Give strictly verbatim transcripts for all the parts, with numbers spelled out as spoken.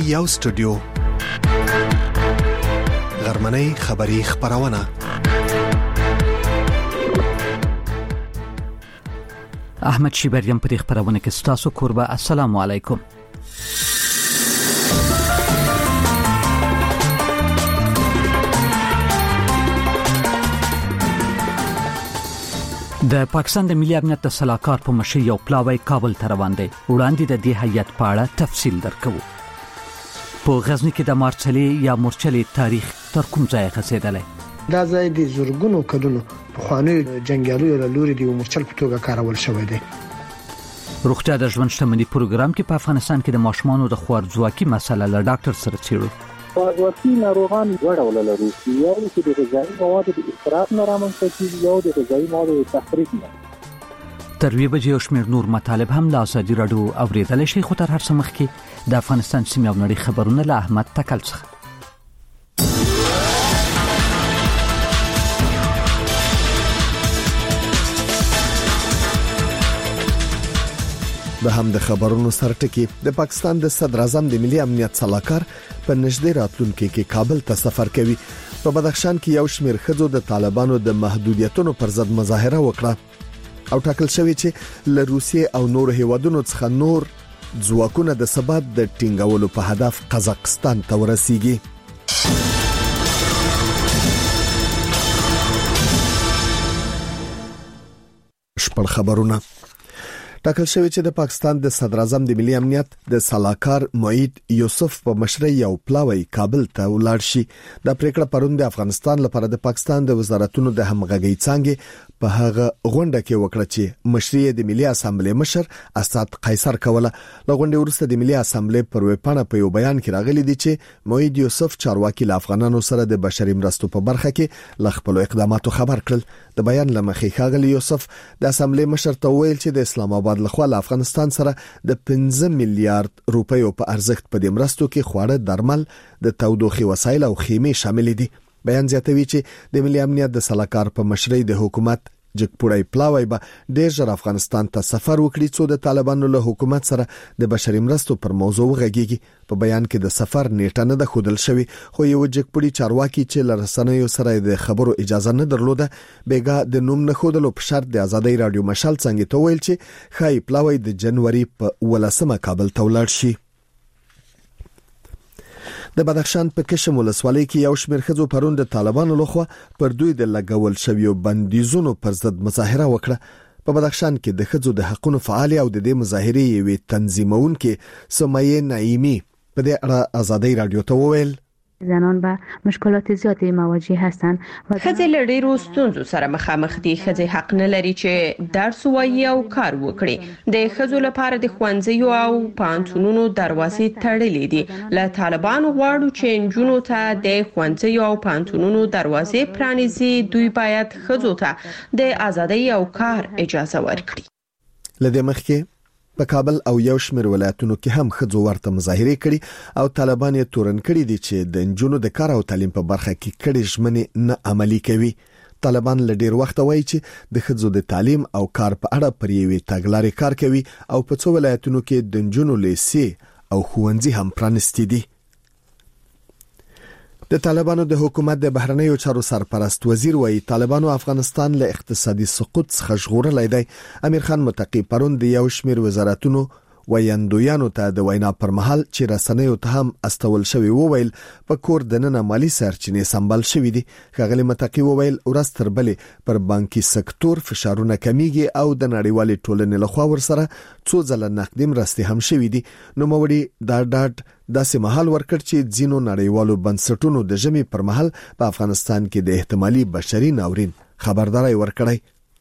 یو سټوډیو غرمنۍ خبری خبرونه احمد شیبریم په دې خبرونه کې ستاسو قربا. السلام علیکم. د پاکستان د ملي امنیت د سلاکار په مشرۍ یو پلاوی کابل ته روان دی. وړاندې د دې هیئت په اړه تفصیل درکو. په غزنی کې د مارچلي یا مورچلي تاریخ تر کوم ځای رسیدلی؟ دا ځای د زورګونو کلونو په خواني جنگیالو له لوري د مورچل په توګه کارول شوی دی. روغتیا د ژوند شتمنۍ پروګرام کې په افغانستان کې د ماشومانو د خوارځواکي مسله له ډاکټر سره څیړو. خوارځواکي ناروغان دوه ډوله لري، یو چې د غذایي موادو د اسراف نه رامنځته کیږي، یو د غذایي موادو د تخریب نه. تر وی بجې شمیر نور مطالب هم لا ازادي راډیو اوریدل شي. خو تر هر څه مخکې د افغانستان سیمې او نړۍ خبرونه له احمد تکل څخه. د هم د خبرونو سرټکی د پاکستان د صدر اعظم د ملي امنیت سلاکار په نږدې راتلونکي کې کابل ته سفر کوي. په بدخشان کې یو شمیر خځو د طالبانو د محدودیتونو پر ضد مظاهره وکړه او ټاکل شوی چې له روسیې او نور هیوادونو څخه نور ځواکونه د ثبات د ټینګولو په هدف قزاقستان ته ورسیږي. شپږ خبرونه. ټاکل شوی چې د پاکستان د صدر اعظم د ملي امنیت د سلاکار معید یوسف په مشرۍ یو پلاوی کابل ته ولاړ شي. د پریکړه پروند د افغانستان لپاره د پاکستان د وزارتونو د همغږي څنګه په هغه غونډه کې وکړه چې مشرۍ د ملي اسامبلې مشر اسد قیصر کوله. لغونډه ورسته د ملي اسامبلې پر وپاڼه په یو بیان کې راغلي دي چې معید یوسف چارواکي له افغانانو سره د بشري مرستو په برخه کې ل خپل اقداماتو خبر کړل. د بیان لمخې ښاغلي یوسف د اسامبلې مشر ته ویل چې د اسلام آباد لخوا له افغانستان سره د پنځه میلیارډ روپیو په ارزښت په دې مرستو کې خواړه، درمل، د تودوخي وسایل او خیمې شامل دي. بیان زیاتوي چې د ملي امنیت د سلاکار په مشرۍ د حکومت جګپوړی پلاوی به ډېر ژر افغانستان ته سفر وکړي څو د طالبانو له حکومت سره د بشري مرستو پر موضوع وغږیږي. په بیان کې د سفر نیټه نه ده ښودل شوې، خو یو جګپوړی چارواکي چې له رسنیو سره د خبرو اجازه نه درلوده بیګا د نوم نه ښودلو په شرط د ازادي رادیو مشال څنګه ته ویل چې خای پلاوی د جنوري په ولسمه کابل ته ولاړ شي. د بدخشان په کشم ولسوالۍ کې یو شمېر ښځو پرون د طالبانو لخوا پر دوی د لګول شویو بندیزونو پر ضد مظاهره وکړه. په بدخشان کې د ښځو د حقوقو فعال او د دې مظاهرې یوې تنظیمونکې سمیه نعیمی په دې اړه ازادي رادیو ته وویل زنان به مشکلات زیاتی مواجه هستند. ښځې له ډېرو ستونزو سره مخامخ دي. ښځې حق نه لري چې درس ووایي او کار وکړي. د ښځو لپاره د ښوونځیو او پوهنتونونو دروازې تړلې دي. له طالبانو غواړو چې نجونو ته د ښوونځیو او پوهنتونونو دروازې پرانیزي. دوی باید ښځو ته د ازادۍ او کار اجازه ورکړي. لدې مخکې په کابل او یو شمېر ولایتونو کې هم ښځو ورته مظاهره کړي او طالبان یې تورن کړي دي چې د نجونو د کار او تعلیم په برخه کې کړي ژمنې نه عملي کوي. طالبان له ډیر وخت وایي چې د ښځو د تعلیم او کار په اړه پر یوې تګلارې کار کوي او په څو ولایتونو کې د نجونو لیسې او ښوونځي هم پرانیستي دي. د طالبانو د حکومت د بهرنیو چارو سرپرست وزیر وایي طالبانو افغانستان له اقتصادي سقوط څخه ژغورلی دی. امیر خان متقی پرون د یو شمېر وزارتونو ویاندویانو ته د وینا پر مهال چې رسنیو ته هم استول شوی وویل په کور دننه مالی سرچینې سمبال شوې دي. ښاغلي متقی وویل ورځ تر بلې پر بانکي سکتور فشارونه کمیږي او د نړیوالې ټولنې لخوا ورسره څو ځله نقدي مرستې هم شوې دي. نو موړي دا ډاډ داسې مهال ورکړ چې ځینو نړیوالو بنسټونو د ژمي پر مهال په افغانستان کې د احتمالي بشري ناورین خبرداري ورکړی.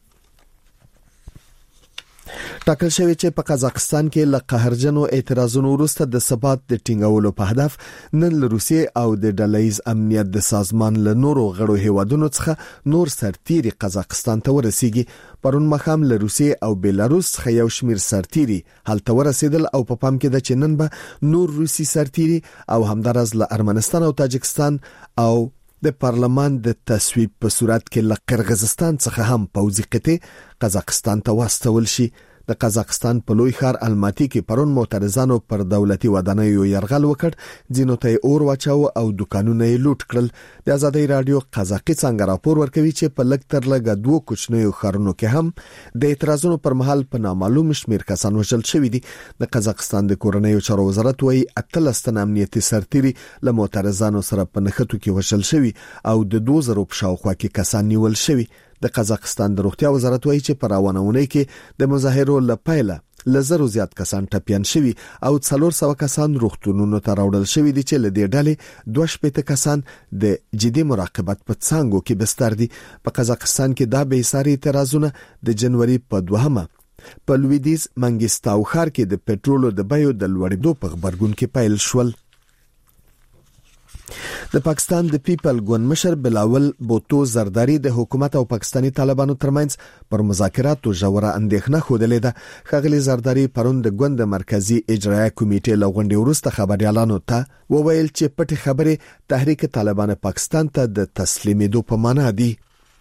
ټاکل شوی چې په قزاقستان کې له قهرجنو اعتراضونو وروسته د ثبات د ټینګولو په هدف نن له روسیې او د ډلهیز امنیت د سازمان له نورو غړو هیوادونو څخه نور سرتیري قزاقستان ته ورسیږي. پرون مخام له روسیې او بیلاروس څخه یو شمیر سرتیري هلته ورسېدل او په پام کې د چنن به نور روسي سرتیري او همدارز له ارمنستان او تاجکستان او د پارلمان د تصویب په صورت کې له قرغیزستان څخه هم پوځي قطع قزاقستان ته واستول شي. د قزاقستان په لوی ښار الماتي کې پرون معترضانو پر دولتي ودانیو يرغل وکړ، ځینو ته اور واچاو او دکانونه یې لوټ کړل. د ازادي رادیو قزاقي څنګه راپور ورکوي چې په لږ تر لږه دوه کوچنیو ښارونو کې هم د اعتراضونو پر مهال په نامعلوم شمیر کسان وژل شوي دي. د قزاقستان د کورنیو چارو وزارت وايي اتلس تن امنیتي سرتیري له معترضانو سره په نښتو کې وژل شوي او د دوه زره په شاوخوا کې کسان نیول شوي. د قزاقستان د روغتیا وزارت وايي چې په روانونه کې د مظاهرو لپاره لزرو زیات کسان ټپيان شوي او څلور سوه کسان روغتونونو ته راوړل شوي دي چې لدې ډلې دوه شپېته کسان د جدي مراقبت په څنګو کې بستر دي. په قزاقستان کې دا به ساري اعتراضونه د جنوري په دوهمه په لویدیز منګستاو ښار کې د پټرولو د بیو د لوړېدو په خبرګون کې پیل شول. د پاکستان د پیپل ګوند مشر بلاول بوتو زرداری د حکومت او پاکستانی طالبانو ترمنځ پر مذاکراتو ژوره اندېښنه خوده ده. خغلی زرداری پرون د ګوند مرکزی اجرایه کمیټې لغونډې وروسته خبريالانو ته وویل چې پټي خبره تحریک طالبان پاکستان ته د تسلیمېدو په معنا دي.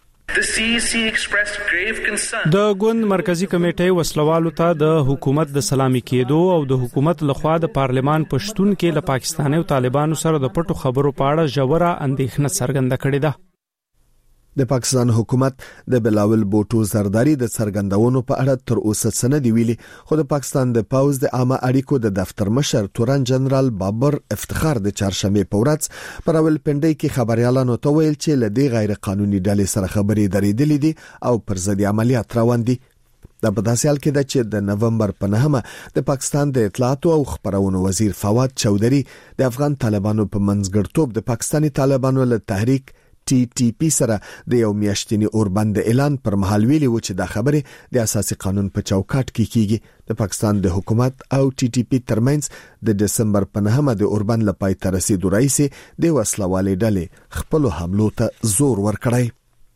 د ګوند مرکزی کمیټې وسلوالو ته د حکومت د سلامي کېدو او د حکومت لخوا د پارلمان پښتون کې له پاکستاني او طالبانو سره د پټو خبرو په اړه ژوره اندېښنه څرګنده کړې ده. د پاکستان حکومت د بلاول بوټو زرداری د څرګندونو په اړه تر اوسه څه نه دی ویلي، خو د پاکستان د پاوز د عامه اړیکو د دفتر مشر تورن جنرال بابر افتخار د چهارشنبه په ورځ پر راولپنډي کې خبريالانو ته ویل چې لدی غیر قانوني ډلې سره خبرې درېدلې دي او پر ضد عملیات روان دي. د بداسیال کې د چې د نومبر په نهمه د پاکستان د اطلاعات او خبرونو وزیر فواد چودري د افغان طالبانو په منځګړتوب د پاکستانی طالبانو له تحریک ټي ټي پی سره د یو میاشتنی اوربند اعلان پر مهال ویلي و چې دا خبره د اساسي قانون په چوکاټ کې کیږي. د پاکستان د حکومت او ټي ټي پی ترمنځ د دسمبر په نهمه د اوربند لپاره تر رسیدو رئیس د وسلوالې ډلې خپل حملو ته زور ورکړی.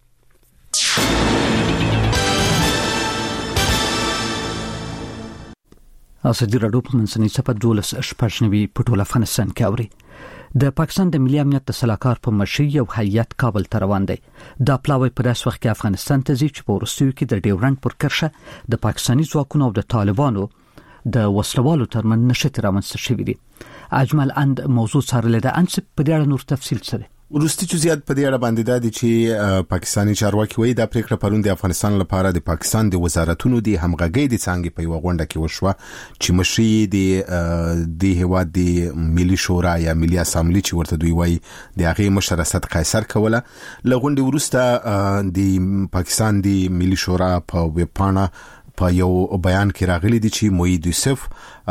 ازادي راډیو په منځنۍ صفحه دولس شپږنوي په ټول افغانستان کې اوري. د پاکستان د ملي امنیت د سلاکار په مشرۍ یو هیئت کابل ته روان دی. دا پلاوی په داس وخت کې افغانستان ته ځي چې په وروستیو کې د ډیورنډ پر کرښه د پاکستاني ځواکونو او د طالبانو د وسلوالو ترمن نشته رامنځته شوې دي. اجمل اند موضوع څارلې ده. انس په دې اړه نور تفصیل سره ورستي جزئیات په دې اړه باندې دا دي چې پاکستاني چارواکي وایي دا پریکړه پرون د افغانستان لپاره د پاکستان د وزارتونو د همغږۍ د څنګه په یو غونډه کې وشوه چې مشري د د هواد د ملي شورا یا ملي اسامبلي چې ورته دوی وایي د هغه مشر اسد قیصر کوله. لغونډه ورسته د پاکستان د ملي شورا په ویب پاڼه په یو بیان کې راغلي دي چې موحد یوسف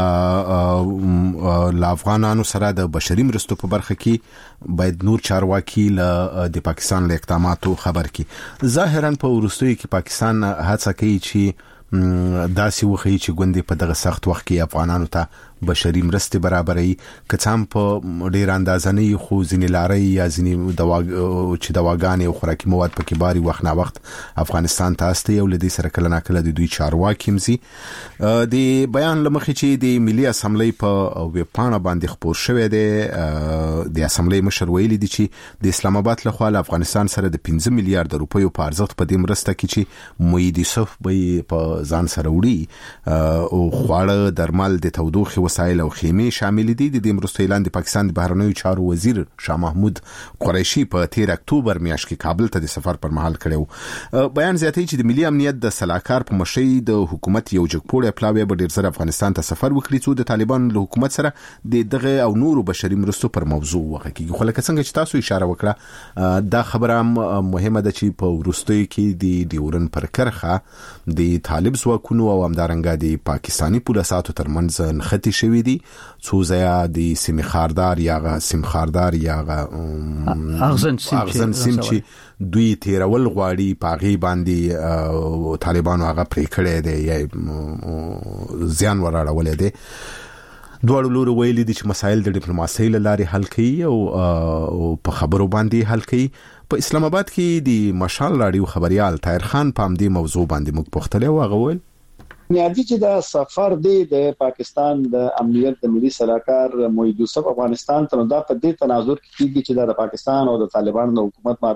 ل افغانانو سره د بشري مرستو په برخه کې باید نور چارواکي له د پاکستان له اقداماتو خبر کړي. ظاهرا په ورستوي کې پاکستان هڅه کوي چې داسې وخی چې ګوندې په دغه سخت وخت کې افغانانو ته بشري مرستې برابرې کڅام په ډیر اندازه نه خو ځینې لارې یا ځینې دوا چې دواګانې او خوراکي مواد پکې باري وخت نه وخت افغانستان ته استه یو لدی سره کله نه کله د دوی چارواکي مزي د بیان لمخې چې د ملي اسمبلی په ویب پاڼه باندې خبر شوې ده. د اسمبلی مشر ویلي دي چې د اسلام آباد له خوا افغانستان سره د پنځه میلیارډ روپیو په ارزښت په دې مرسته کې چې موحد یوسف به په ځان سره وړي او خواړه درمل د تودوخه وسایل او خیمه شامل دي. د دې مرستو اعلان د پاکستان د بهرنیو چارو وزیر شاه محمود قریشي په تیر اکتوبر میاشت کې کابل ته د سفر پر مهال کړو. بیان زیاتوي چې د ملي امنیت د سلاکار په مشرۍ د حکومت یو جګپوړی پلاوی به ډیر زر افغانستان ته سفر وکړي چې د طالبانو له حکومت سره د دغه او نورو بشري مرستو پر موضوع وغږیږي. خو لکه څنګه چې تاسو اشاره وکړه دا خبره مهمه ده چې په ورستوي کې د ډیورن پر کرخه د طالب ځواکونو او همدارنګه د پاکستانی پولیساتو ترمنځ نښتې شوې دي. څو ځای د سیمې خاردار یا سیم خاردار یا اغزن سیم چې دوی تیرول غواړي پاغي باندې طالبانو هغه پرې کړی دی یا زیان وراړولې دی. دوه لوري ویلي دي چې مسایل د ډیپلوماسۍ لارې حل کړي او په خبرو باندې حل کړي. په اسلام آباد کې د مشال رادیو خبريال طاهر خان په دې موضوع باندې موږ پوښتنه وغوړل. نیادي چې دا سفر دی د پاکستان د امنیت د ملي سلاکار موحد یوسف افغانستان ته دا په دې تناظر کې کیږي چې د پاکستان او د طالبانو د حکومت مابین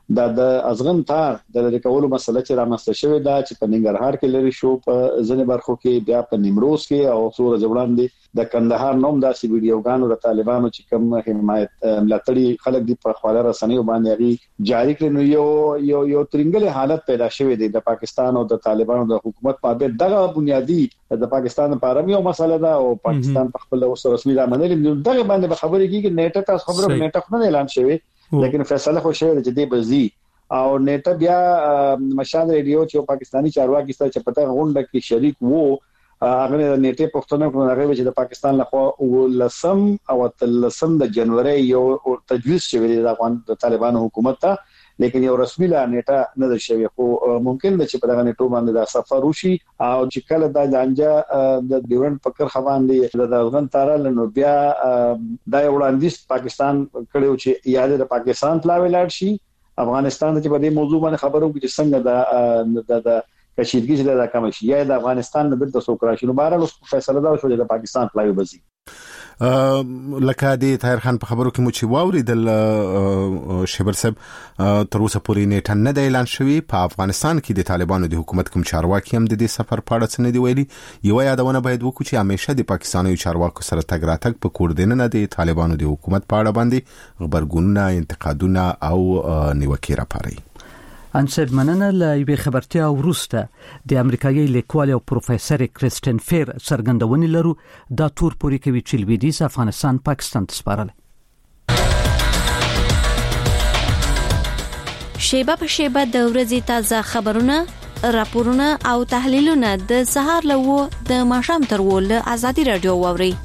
دا د ازغن تار د ریکولو مسله چې رامنځته شوې ده چې په ننګرهار کې لري شو په ځینې برخو کې بیا په نیمروز کې او څو ورځې وړاندې د کندهار نوم داسې ویډیوګانو د طالبانو چې کوم حمایت ملاتړي خلک دي په خواله رسنیو باندې غي جاری کړي نو یو یو یو ترنګل حالت پیدا شوې ده د پاکستان او د طالبانو د حکومت په باب دغه بنیادی د پاکستان لپاره یو مسله ده او پاکستان په خپل اوس رسمي رامنل دغه باندې خبرې کیږي نیټه تاسو خبره نیټه نه اعلان شوی لیکن فیصله خو شوی چې دی بزي او نیټه بیا مشال ریډیو چې پاکستانی چارواکي ستاسو چې پته غونډه کې شریک وو هغه نیټه پښتنو کوم هغه چې د پاکستان لخوا لسم او تلسم د جنوري یو تجویز شوی دی د افغان د طالبانو حکومت ته لیکن یو رسمي لا نیټه نه ده شوی خو ممکن ده چې په دغه نیټو باندې د سفر وشي او چې کله د لانجه د ډیورنډ پکر خوان دي د افغان تارل نو بیا د وړاندیز پاکستان کړو چې یاد د پاکستان پلاوي لاړ شي افغانستان ته په دې موضوع باندې خبرو کې څنګه د د کشیدګي چې د کم شي یا د افغانستان د بیرته سوکرا شنو بهر فیصله دا شو د پاکستان پلاوي بزي لکه د طاهر خان په خبرو کې مو چې واوریدل شبر صاحب تر اوسه پورې نیټه نه د اعلان شوی په افغانستان کې د طالبانو د حکومت کوم چارواکي هم د دې سفر په اړه څه نه دی ویلي یو یادونه باید وکړو چې همیشه د پاکستاني چارواکو سره تګ راتګ په کوردینه د طالبانو د حکومت په اړه باندې خبرګونونه انتقادونه او نیوکې راپاري انصب مننه لایوي خبرتیا ورسته د امریکایي لیکوال او پروفیسور کریستین فیر سرګندونی لرو دا تور پوری کوي چې لویدیز افغانستان پاکستان ته سپارل شیبه په شیبه د ورځې تازه خبرونه راپورونه او تحلیلونه د سهار لوو د ماښام تر ول ازادي رادیو ووري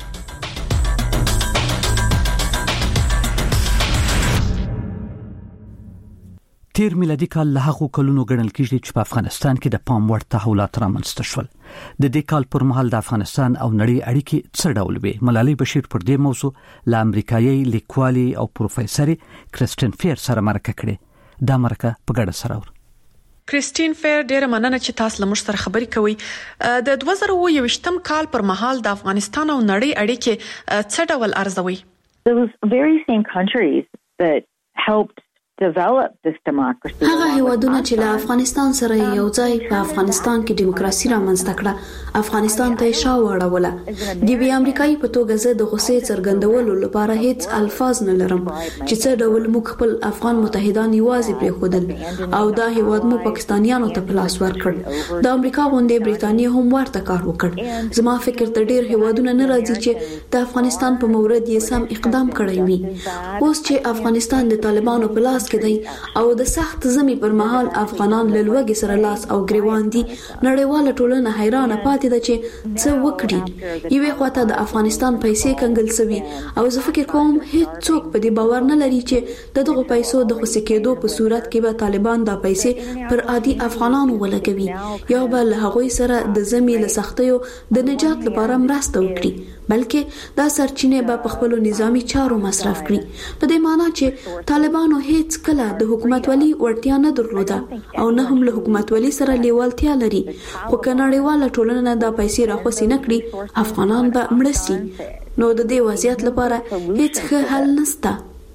تیر میلادي کال له هغو کلونو ګڼل کېږي چې په افغانستان کې د پام وړ تحولات رامنځته شول د دې کال پر مهال د افغانستان او نړۍ اړیکې څه ډول وي ملالۍ بشیر پر دې موضوع له امریکایي لیکوالي او پروفیسور کریستین فیر سره مرکه کړې دا مرکه په ګډه سره ور کریستین فیر ډیره مننه چې تاسو له موږ سره خبرې کوئ د دوه زره اووه یویشتم کال پر مهال د افغانستان او نړۍ اړیکې څه ډول ارزوي Those very same countries that helped develop this democracy. هغه هیوادونه چې له افغانستان سره یو ځای په افغانستان کې دیموکراسي رامنځته کړه افغانستان ته شا وړوله د وی امریکایي په توګه زه د غوسې څرګندولو لپاره هیڅ الفاظ نه لرم چې څه ډول موږ خپل افغان متحدان یوازې پرېښودل او دا هیواد مو پاکستانیانو ته پلاس ورکړ د امریکا غونډې بریټانیا هم ورته کار وکړ زما فکر ته ډیر هیوادونه نه راځي چې د افغانستان په مورد یې سم اقدام کړی وي اوس چې افغانستان د طالبانو په لاس او د سخت زمي پر مهال افغانان له لوګي سره لاس او ګریوان دي نړیواله ټولنه حیرانه پاتې ده چې څه وکړي یوه خواته د افغانستان پیسې کنګل سوي او زه فکر کوم هیڅ څوک په دې باور نه لري چې دغه پیسو د خصوصي کېدو په صورت کې به طالبان دا پیسې پر عادي افغانانو ولګوي یا به له هغوی سره د زمي له سختیو د نجات لپاره مرسته وکړي بلکې دا سرچینه به په خپل نظامی چارو مصرف کړي په دې معنی چې طالبانو هیڅ کله د حکومت ولی ورتیا نه درلوده او نه هم له حکومت ولی سره لیوالتیا لري خو کناړیواله ټولنه دا پیسې راخوسي نه کړي افغانان به مړسي نو د دې وضعیت لپاره هیڅ ښه حل نشته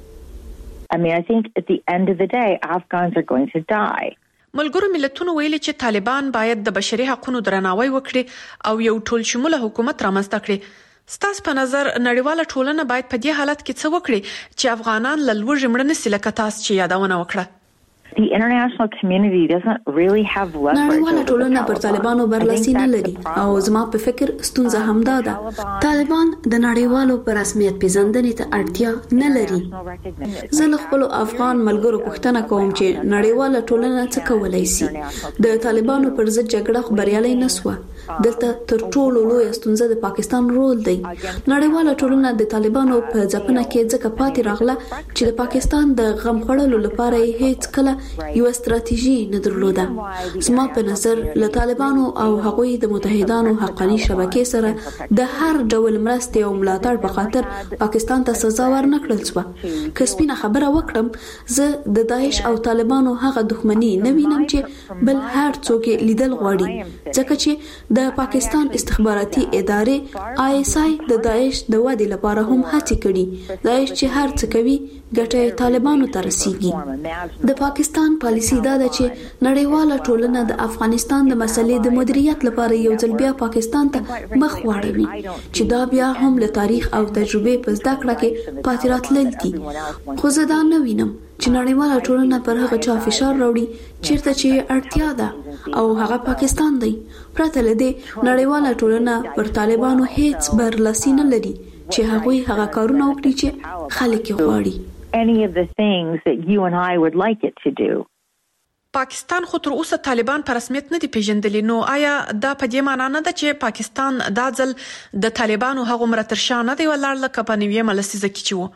I mean I think at the end of the day Afghans are going to die ملګرو ملتونو ویلي چې طالبان باید د بشري حقوقو درناوی وکړي او یو ټول شموله حکومت رامنځته کړي ستاسو په نظر نړیواله ټولنه باید په دې حالت کې څه وکړي چې افغانان له لوږې مړه نشي لکه تاسو چې یادونه وکړه The international community doesn't really have leverage. نړیواله ټولنه پر طالبانو برلاسي نه لري او زما په فکر ستونزه همدا ده طالبان د نړیوالو پر رسمیت پیژندنې ته اړتیا نه لري زه له خپل افغان ملګرو پوښتنه کوم چې نړیواله ټولنه څه کولای شي د طالبانو پر ضد جګړه خبريالي نسوه دلته تر ټولو لوی ستونزه د پاکستان رول دی نړیواله ټولنه د طالبانو په ځپنه کې ځکه پاتې راغله چې د پاکستان د غم خړلو لپاره هیڅ کله یو ستراتیژي نه درلوده زما په نظر له طالبانو او هغوی د متحدانو حقاني شبکې سره د هر ډول مرستې او ملاتړ په خاطر پاکستان ته سزا ورنکړل شو که سپینه خبره وکړم زه د داعش او طالبانو هغه دښمنی نه وینم چې بل هر څوک لیدل غواړي ځکه چې د پاکستان استخباراتي ادارې آی اس آی د داعش د ودې لپاره هم هڅې کړي داعش چې هر څه کوي ګټه طالبانو ته رسیږي. د پاکستان پالیسي دا ده چې نړیواله ټولنه د افغانستان د مسلې د مدیریت لپاره یو ځل بیا پاکستان ته مخ واړوي چې دا بیا هم له تاریخ او تجربه په زده کړه کې پاتې راتلل دي. خو زه دا نه وینم چې نړیواله ټولنه پر هغه چا فشار راوړي چیرته چې اړتیا ده او هغه پاکستان دی. پرته له دې نړیواله ټولنه پر طالبانو هیڅ برلاسي نه لري چې هغوی هغه کارونه وکړي چې خلک یې غواړي. Any of the things that you and I would like it to do. پاکستان خو تر اوسه طالبان په رسمیت نه دي پیژندلي، نو آیا دا په دې معنی نه ده چې پاکستان دا ځل د طالبانو هغه مرترشا نه دی ولاړ لکه په نیویمه لسیزه کې چې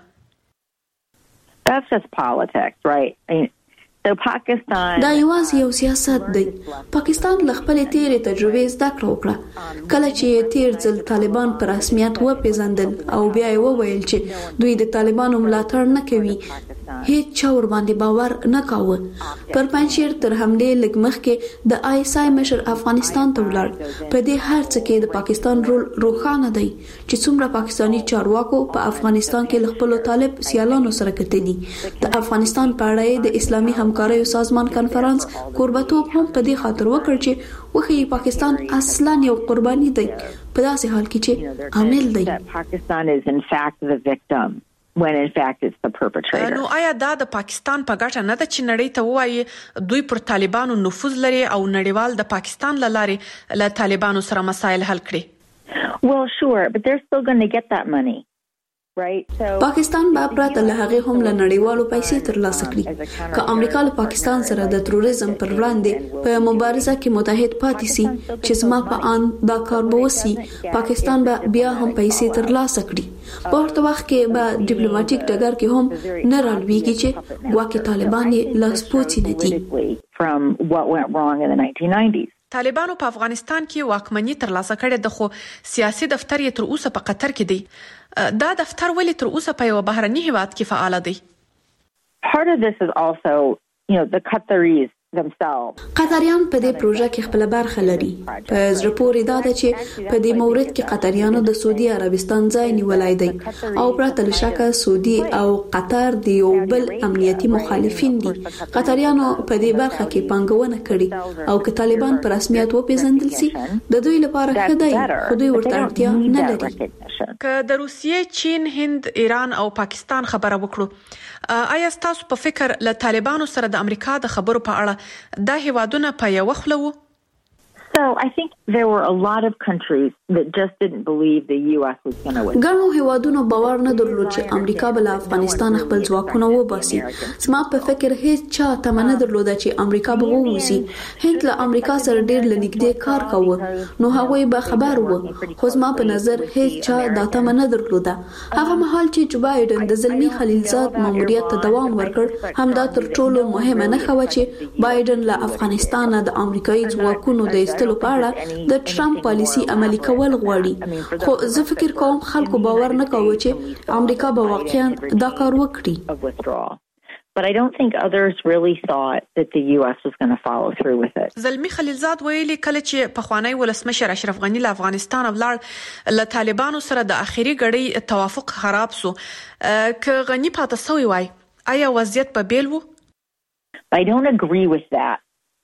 و؟ That's just politics, right? I mean, so Pakistan دا یوازې یو سیاست دی. پاکستان له خپلې تیرې تجربې زده کړه وکړه. کله چې تیر ځل طالبان په رسمیت وپیژندل او بیا یې وویل چې دوی د طالبانو ملاتړ نه کوي، هیڅ چا ور باندې باور نه کاوه. پر پنځیر تر حملې لږ مخکې د آی اس آی مشر افغانستان ته ولاړ. په دې هر څه کې د پاکستان رول روښانه دی چې څومره پاکستانی چارواکو په افغانستان کې خپل طالب سیالانو سره کتلي. د افغانستان په اړه د اسلامي همکارۍ سازمان کانفرنس کوربتوب هم په دې خاطر وکړ چې وخی پاکستان اصلا یو قرباني دی په داسې حال کې چې عامل دی. Pakistan is in fact the victim when in fact it's the perpetrator. نو آیا دا د پاکستان په ګټه نه ده چې نړۍ ته وایي دوی پر طالبانو نفوذ لري او نړیوال د پاکستان له لارې له طالبانو سره مسایل حل کړي؟ Well sure, but they're still going to get that money. پاکستان به پرته له هغه هم له نړیوالو پیسې ترلاسه کړي. که امریکا له پاکستان سره د تروریزم پر وړاندې په مبارزه کې متحد پاتې سي چې زما په ان دا کار به وسی، پاکستان به بیا هم پیسې ترلاسه کړي. په ورته وخت کې به ډیپلوماټیک ډګر کې هم نه رالويږي چې ګواکې طالبان یې لاس پوڅي نه دي. From what went wrong in the nineteen nineties. طالبانو په افغانستان کې واکمني ترلاسه کړې ده، خو سیاسي دفتر یې تر اوسه په قطر کې دی. دا دفتر ولې تر اوسه په یو بهرني هیواد کې فعال دی؟ Part of this is also, you know, the Qataris themselves. قطریان په دې پروژه کې خپل برخه لري. په زړه پورې دا ده چې په دې مورد کې قطریانو د سعودي عربستان ځای نیولای دی او پرته له شکه سعودي او قطر د یو بل امنیتي مخالفین دي. قطریانو په دې برخه کې پانګونه کړې او که طالبان په رسمیت وپیژندل سي د دوی لپاره ښه دی، خو دوی ورته اړتیا نه لري. که د روسیې، چین، هند، ایران او پاکستان خبره وکړو، آیا تاسو په فکر له طالبانو سره د امریکا د خبرو په اړه دا هیوادونه په یو خله وو؟ So I think there were a lot of countries that just didn't believe the U S was going to win. ګڼو هیوادونو باور نه درلود چې امریکا به له افغانستان خپل ځواکونه وباسي. زما په فکر هیڅ چا تمه نه درلوده چې امریکا به ووځي. هند له امریکا سره ډېر لنږدې کار کاوه، نو هغوی به خبر وو. خو زما په نظر هیڅ چا دا تمه نه درلوده. هغه مهال چې جو بایدن د زلمی خلیلزاد ماموریت ته دوام ورکړ، همدا تر ټولو مهمه نه خو چې بایدن له افغانستان د امریکایي ځواکونو د استلو په اړه د ټرمپ پالیسي عملي کول غواړي. خو زه فکر کوم خلکو باور نه کوي چې امریکا به واقعا دا کار وکړي. But I don't think others really thought that the U S was going to follow through with it. زلمی خلیلزاد ویلي کله چې پخوانی ولسمشر اشرف غنی له افغانستان ولاړ، له طالبانو سره د اخیری غړي توافق خراب سو. که غنی پاتې سوی وای، آیا وضعیت به بیل وو؟ I don't agree with that.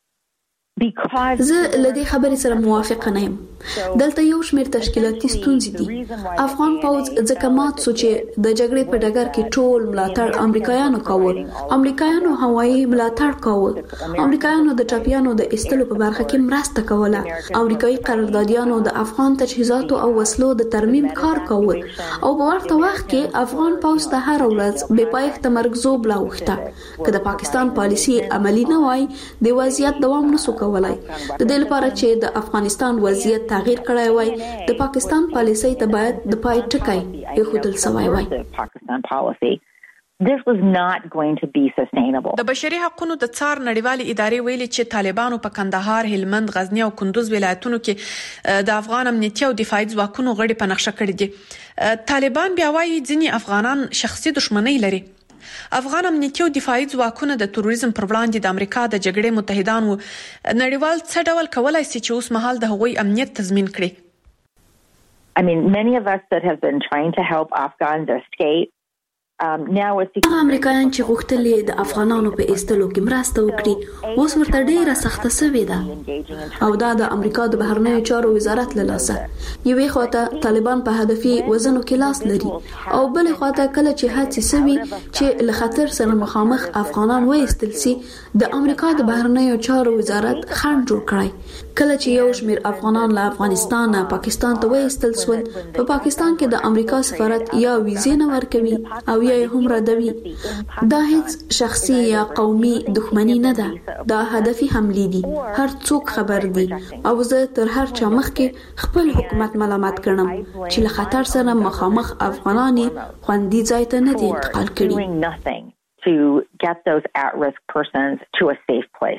زه له دې خبرې سره موافقه نه یم. دلته یو شمېر تشکیلاتي ستونزې دي. افغان پوځ ځکه مات سو چې د جګړې په ډګر کې ټول ملاتړ امریکایانو کاوه. امریکایانو هوایي ملاتړ کاوه. امریکایانو د ټاپیانو د استلو په برخه کې مرسته کوله. امریکایي قراردادیانو د افغان تجهیزاتو او وسلو د ترمیم کار کاوه او په ورته وخت کې افغان پوځ ته هر ورځ بې پایښته مرګ زوب لا وخته. که د پاکستان پالیسي عملی نه وای، د وضعیت دوام نسو کولای. د دې لپاره چې د افغانستان وضعیت تغییر کړای وای، د پاکستان پالیسي ته باید د پای ټکی یخودل سوای وای. This was not going to be sustainable. د بشري حقوقو د څار نړیوالې ادارې ویلي چې طالبانو په کندهار، هلمند، غزنی او کندوز ولایتونو کې د افغان امنیتي او دفاعي ځواکونو غړي په نقشه کړي دي. طالبان بیا وايي ځینې افغانان شخصي دښمنۍ لري. افغان امنیتي او دفاعي ځواکونه د تروریزم پر وړاندې د امریکا د جګړې متحدان وو. نړیوال څه ډول کولای شي چې اوس مهال د هغوی امنیت تضمین کړي؟ I mean, many of us that have been trying to help Afghans escape هغه امریکایان چې غوښتل د افغانانو په ایستلو کې مرسته وکړي اوس ورته ډیره سخته شوې ده او دا د امریکا د بهرنیو چارو وزارت له لاسه یوې خواته طالبان په هدفي وزنو کې لاس لري او بل خواته کله چې هڅې سوي چې له خطر سره مخامخ افغانان وایستل سي د امریکا د بهرنیو چارو وزارت خنډ جوړ کړی کله چې یو شمېر افغانان له افغانستان پاکستان ته وایستل سول په پاکستان کې د امریکا سفارت یا ویزې نه ورکوي او یا هم ردوي دا هیڅ شخصي یا قومي دښمنی نه ده دا هدفي حملې دي هر څوک خبر دي او زه تر هر چا مخکې خپل حکومت ملامت کړم چې له خطر سره مخامخ افغانان خوندي ځای ته نه دي انتقال کړي to get those at-risk persons to a safe place.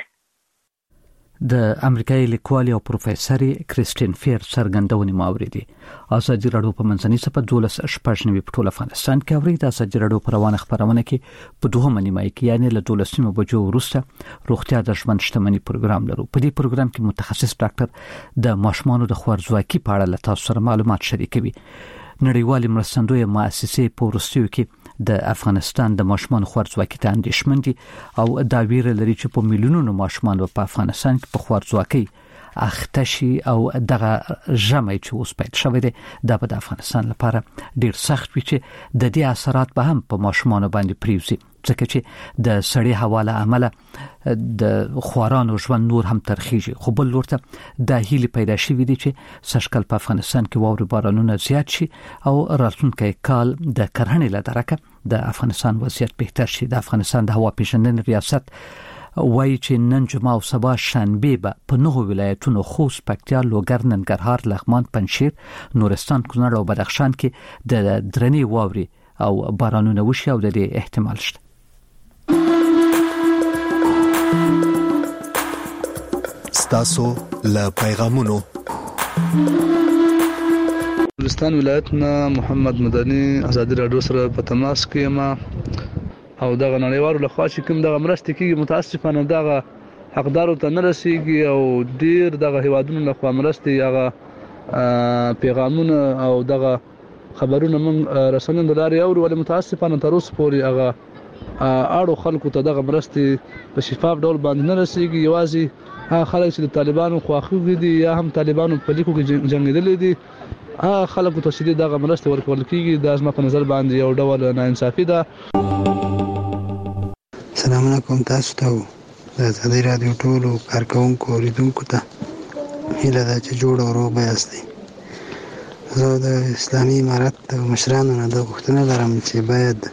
د امریکایي لیکوال او پروفیسور کریستین فیر څرګندونې ماوریدي ازادي راډیو په منځني صفه دولس شپږنوي په ټول افغانستان کې اوري د ازادي راډیو په روانه خبرونه کې په دوه منیمای کې یعنی له دولسمه بجو وروسته روغتیا د ژوند شتمنۍ پروګرام لرو په دې پروګرام کې متخصص ډاکټر د ماشومانو د خوارځواکۍ په اړه له تاسو سره معلومات شریکوي نړیوالې مرستندوی مؤسسې په وروستیو کې د افغانستان د ماشومان خوارځواکۍ ته اندېښمن دي او دا ویره لري چې په میلیونونو ماشومان په افغانستان کې په خوارځواکۍ اخته شي او دغه ژمي چې اوس پیل شوی دی دا په افغانستان لپاره ډیر سخت وي چې د دې اثرات به هم په ماشومان باندې پریوزي ځکه چې د سړې هوا له امله د خوارانو ژوند نور هم ترخیږي خو بل ورته د هیلې پیدا شوې دي چې سږکال په افغانستان کې واورې بارانونه زیات شي او راتلونکی کال د کرهڼې له درکه د افغانستان وضعیت بهتر شي د افغانستان د هوا پیژندنې ریاست وایي چې نن جمعه او سبا شنبه به په نهو ولایتونو خوست پکتیا لوګر ننګرهار لغمان پنجشیر نورستان کونړ او بدخشان کې د درنې واورې او بارانونه وشي او د دې احتمال شته ستاسو له پیغامونو نورستان ولایتنا محمد مدني ازادي راډیو سره په تماس کې ما او دغه نړیوالو لخوا چې کوم دغه مرستې کېږي متاسفانه دغه حقدارو ته نه رسیږي او ډیر دغه هیوادونو لخوا مرستې هغه پیغامونه او دغه خبرونه موږ رسنیو د لارې اورو ولې متاسفانه تر اوسه پورې هغه اړو خلکو ته دغه مرستې په شفاف ډول باندې نه رسیږي یوازې هغه خلک چې د طالبانو خواخوږي دي یا هم طالبانو په لیکو کې جنګېدلي دي هغه خلکو ته چې دغه مرستې ورکول کېږي دا زما په نظر باندې یو ډول ناانصافي ده. السلام علیکم تاسو ته د ازادي راډیو ټولو کارکونکو اوریدونکو ته هیله ده چې جوړ او روغ یاستئ. زه د اسلامي امارت د مشرانو نه د غوښتنه لرم چې باید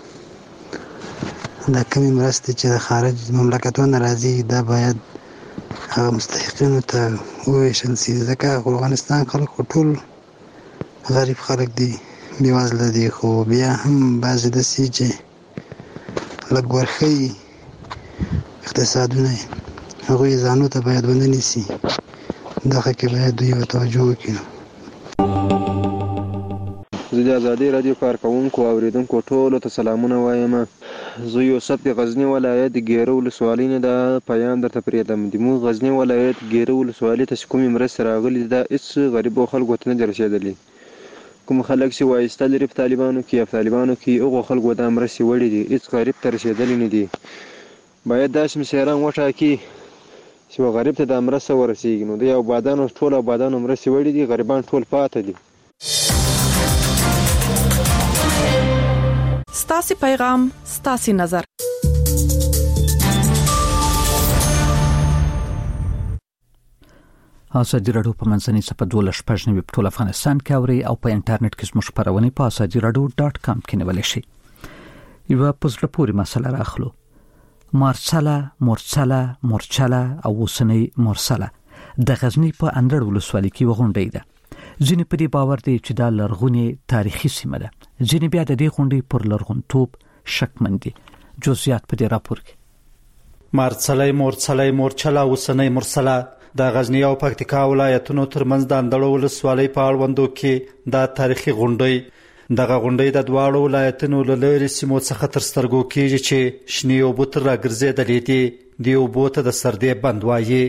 د کومې مرستې چې د خارج مملکتونو راځي دا باید هغه مستحقینو ته وویشل سي ځکه افغانستان خلک ټول غریب خلک دي بېوزله دي خو بیا هم بعضې داسې چې لږ ورښیي اقتصادونه هغوی ځانو ته باید ونه نیسي دغه کې باید دوی توجه وکړي. زه د ازادي راډیو کارکونکو او اوریدونکو ټولو ته سلامونه وایم. زه یوسف د غزنی ولایت ګیرو ولسوالۍ نه د پیام درته پرېږدم. د موږ غزنی ولایت ګیرو ولسوالۍ ته چې کومې مرستې راغلي دا هېڅ غریبو خلکو ته نه دي رسېدلي. کوم خلک چې وایسته لري په طالبانو کې یا په طالبانو کې هغو خلکو دا مرستې وړي دي هېڅ غریب ته رسېدلي نه دي. باید داسې مشران وټاکي چې غریب ته دا مرسته ورسېږي. نو د آبادانو ټول آبادانو مرستې وړي دي غریبان ټول پاته دي. ستاسي پیغام ستاسي نظر. ازادي راډیو په منځنۍ صفحه دولس شپږنوي په ټول افغانستان کې اوري او په انټرنیټ کې زموږ خبرونه په ازادي راډیو ډاټ کام کې نیول شي. یو په زړه پورې مسله راخلو. مارسلا مورچلا مورچلا او وسنۍ مورسلا د غزنی په اندړ ولسوالۍ کې وغونډې ده. ځینې په دې باور دي چې دا لرغونی تاریخي سیمه ده. ځینې بیا د دې غونډې پر لرغونتوب شکمن دي. جزئیات په دې راپور کې. مارسلا مورچلا مورچلا وسنۍ مورسلا د غزنی او پکتیکا ولایتونو ترمنځ د اندړ ولسوالۍ په اړوندو کې دا تاریخي غونډې دغه غونډې د دواړو ولایتونو له لارې سیمو څخه تر سترګو کېږي چې شنې اوبه تر راګرځېدلې دي. دې اوبو ته د سردې بند وایي.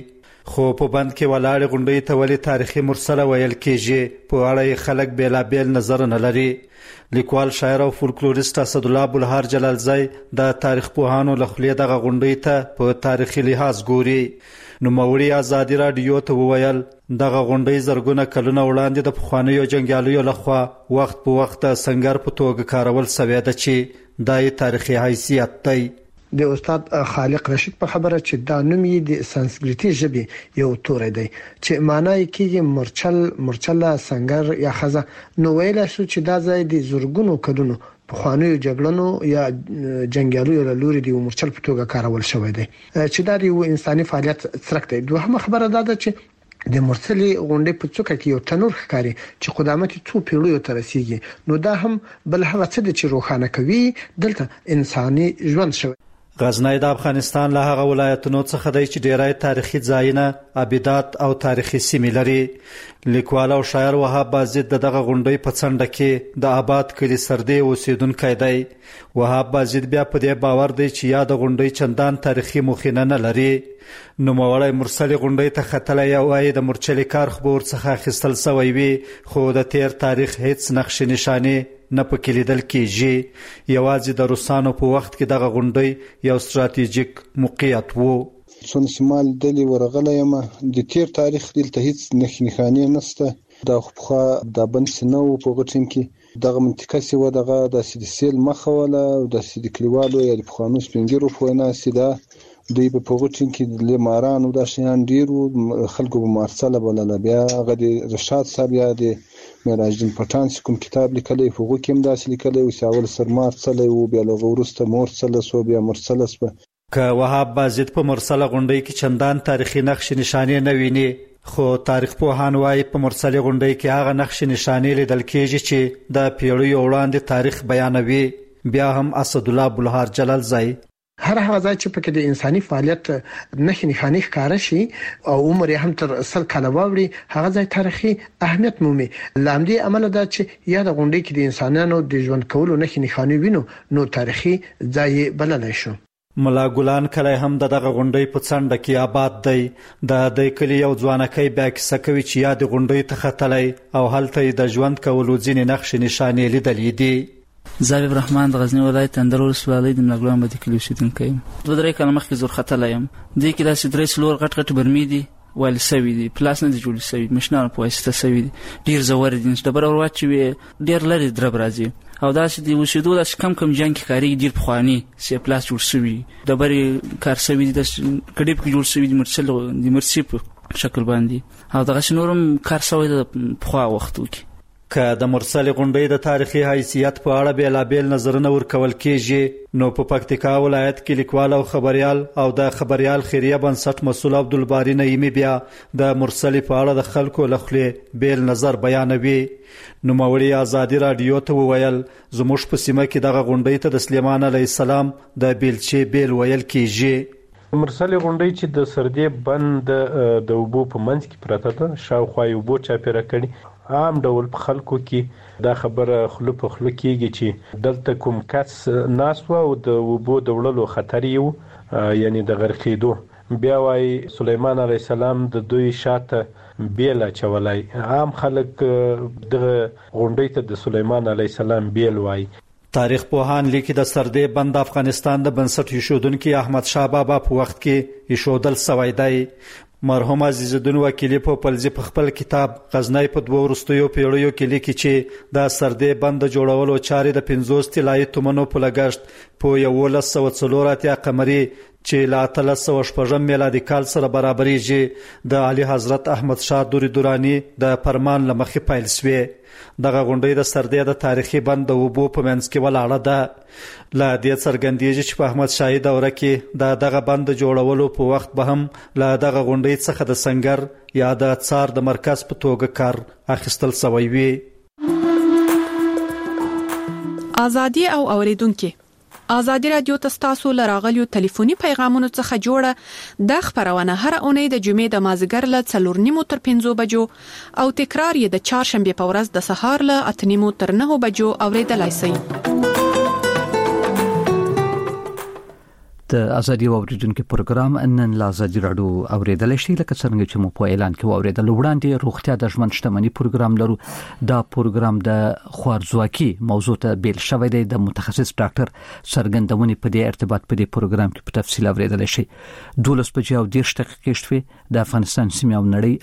خو په بند کې ولاړ غونډې ته ولې تاریخي مرسله ویل کېږي په اړه خلک بیلابیل نظر نه لري. لیکوال شاعر او فولکلوریست اسد الله بلهار جلالزی د تاریخ پوهانو له خولې دغه غونډې ته په تاریخي لحاظ ګوري. نوموړي ازادي راډیو ته وویل دغه غونډې زرګونه کلونه وړاندې د پخوانیو جنګیالیو لخوا وخت په وخت د سنگر په توګه کارول شوې ده چې دای تاریخي حیثیت دی. د استاد خالق رشید په خبره چې دا نوم یې د سانسکریټي ژبې یو توري دی چې معنی کېږي مرچل مرچله سنگر یا خزه. نو ویل شو چې دا ځای د زرګونو کلونو پخوانیو جګړنو یا جنگیالیو له لوري د مرچل په توګه کارول شوی دی چې دا یو انساني فعالیت څرک دی. دوهمه خبره دا ده چې د مرسلي غونډې په څوکه کې یو تنور ښکاري چې قدامت څو پیړیو ته رسیږي. نو دا هم بل هغه څه چې روښانه کوي دلته انساني ژوند شوی. غزنی د افغانستان له هغه ولایتونو څخه دی چې ډیری تاریخي ځایونه، ابدات او تاریخي سیمې لري. لیکوال او شاعر وهاب بازید دغه غونډې په څنډه کې د آباد کلي سردې اوسیدونکی دی. وهاب بازید بیا په دې باور دی چې یا د غونډې چندان تاریخي مخینه نه لري. نوموړی مرسلې غونډې ته ختلی یا وایي د مرچلې کار خو به ورڅخه اخیستل سوی وي، خو د تیر تاریخ هیڅ نقشې نشانې نه پکې لیدل کېږي. یوازې د روسانو په وخت کې دغه غونډۍ یو ستراتیژیک موقعیت و. څون شمال دلی ورغلی یم د تیر تاریخ دلته هیڅ نښې نښانې نشته. دا خو پخوا د بند سینه و په هغه ټیم کې دغه منطقه چې وه دغه داسې د سیل مخه وله او داسې د کلیوالو یا د پخوانو سپین ږیرو په وینا چې دا دوی په هغه ټیم کې د ماران او دا شیان ډېر وو، خلکو به مارڅله بلله. بیا هغه د رشاد صاحب یا د معراج الدین پټان چې کوم کتاب لیکلی په هغو کې هم داسې لیکلی و چې اول سرمار څلی و، بیا له هغه وروسته مور څله سوه، بیا مرڅله سوه. که وهاب بازید په مرسله غونډۍ کې چندان تاریخي نقشې نشانې نه ویني، خو تاریخ پوهان وایي په مرسلې غونډۍ کې هغه نقشې نشانې لیدل کېږي چې د پیړیو وړاندې تاریخ بیانوي. بیا هم اسد الله بلهار جلالزی هر هغه ځای چې پکې د انساني فعالیت نښې نښانې ښکاره شي او عمر یې هم تر سل کاله واوړي، هغه ځای تاریخي اهمیت مومي. له همدې امله ده چې یا د غونډۍ کې د انسانانو د ژوند کولو نښې نښانې وینو نو تاریخي ځای بللی شو. ملا ګلان کلی هم د دغه غونډۍ په څنډه کې آباد دی. د دې کلي یو ځوانکی بیا کیسه کوي چې یا د غونډۍ ته ختلی او هلته یې د ژوند کولو ځینې نقشې نښانې لیدلې دي. زابب رحمان د غزنی ولایت اندر ولسوالۍ د ملاګلان بد کلی اوسیدونکی یم. دوه درې کاله مخکې زور ختلی یم. دې کې داسې درې څلور غټ غټ برمې دي ویل سوي دي، پلاس نه دي جوړ سوي، مشنانو په واسطه سوي دي، ډېر زور دي. ډبره ور واچوي ډېر لرې درب راځي او داسې د اوسېدو داسې کم کم جنګ کې کارېږي. ډېر پخواني سی پلاس جوړ سوي ډبرې کار سوي دي، داسې کډې پکې جوړ سوي دي مرچل د مرچي په شکل باندې او دغسې نور هم کار سوی ده پخوا وختو کې. که د مرسلې غونډۍ د تاریخي حیثیت په اړه بیلابیل نظرونه ورکول کېږي، نو په پکتیکا ولایت کې لیکوال او خبریال او د خبریال خیریه بنسټ مسؤل عبدالباري نعیمي بیا د مرسلې په اړه د خلکو له خولې بیل نظر بیانوي. نوموړي ازادي راډیو ته وویل زموږ په سیمه کې دغه غونډۍ ته د سلیمان علیه السلام د بیلچې بیل ویل کېږي. مرسلې غونډۍ چې د سردې بند د اوبو په منځ کې پرته ده، شاوخوا یې اوبو چاپېره کړي. عام ډول په خلکو کې دا خبره خوله په خوله کېږي چې دلته کوم کس ناست و او د اوبو د وړلو خطر یې و، یعنې د غرقېدو. بیا وایي سلیمان علیه السلام د دوی شاته بیل اچولی. عام خلک دغه غونډۍ ته د سلیمان علیه السلام بیل وایي. تاریخ پوهان لیکي د سردې بند افغانستان د بنسټ ایښودونکي احمد شاه بابا په وخت کې ایښودل سوی دی. مرحوم عزیز الدین وکیلی په پلزی په خپل کتاب غزنی په دوه وروستیو پیړیو کې لیکي چې د سردې بند جوړولو چارې د پنځوس طلایي تومنو په لګښت په یولس سوه څلور اتیا قمري چې له اتلس سوه شپږم میلادي کال سره برابرېږي د اعلی حضرت احمد شاه دوري دوراني د فرمان له مخې پیل شوې. دغه غونډۍ د سردې د تاریخي بند د اوبو په منځ کې ولاړه ده. له دې څرګندېږي چې په احمد شاهي دوره کې د دغه بند جوړولو په وخت به هم له دغه غونډۍ څخه د سنگر یا د څار د مرکز په توګه کار اخیستل سوی وي. ازادي او اوریدونکو ازادي رادیو تاسو لراغلیو ټلیفوني پیغامونو څخه جوړه د خبرونه هر اونۍ د جمعې د مازیګر له څلور نیمو تر پنځو بجو او تکرار یې د چهارشنبه په ورځ د سهار له اته نیمو تر نهو بجو اوریدلای شئ. د ازادي اوریدونکو پروګرام نن لا ازادي رادیو اوریدل شي لکه څنګه چې مو په اعلان کې اوریدل وړاندې روغتیا د ژوند شتمنۍ پروګرام لرو. دا پروګرام د خوارزواکي موضوع ته بیل شوی دی. د متخصص ډاکټر سرګندونې په دې ارتباط په دې پروګرام کې په تفصیل اوریدل شي. دولس بجې او دیرش دقیقې شوي د افغانستان سیمه او نړۍ